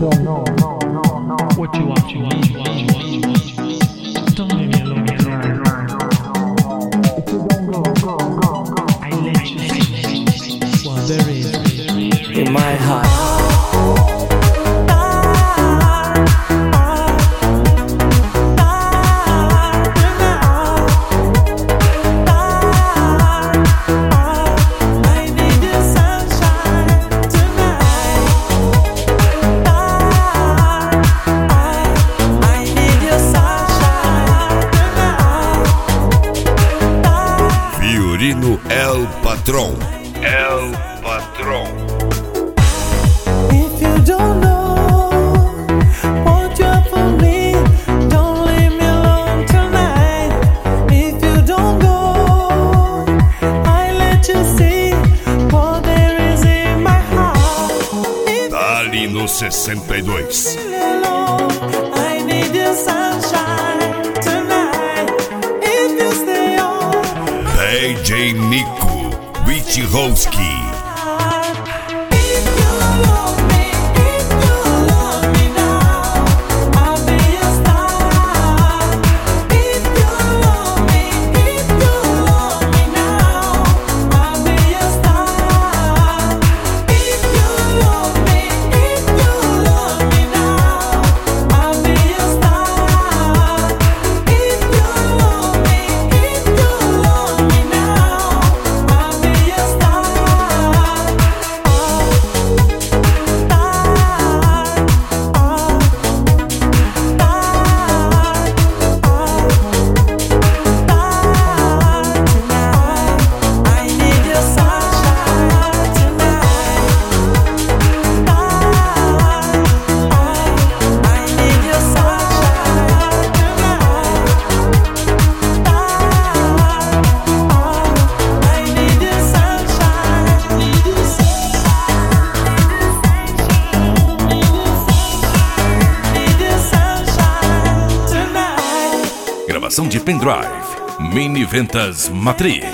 What you want, don't leave me alone. If you don't go, I let you while there is in my heart. Violino El Patrón. El Patrón. If you don't know what you have for me, don't leave me alone tonight. If you don't go, I let you see what there is in my heart. Tá ali no 62. I need your sunshine tonight. If you stay on, DJ Nico Witchowski. Gravação de pendrive, Mini Ventas Matrix.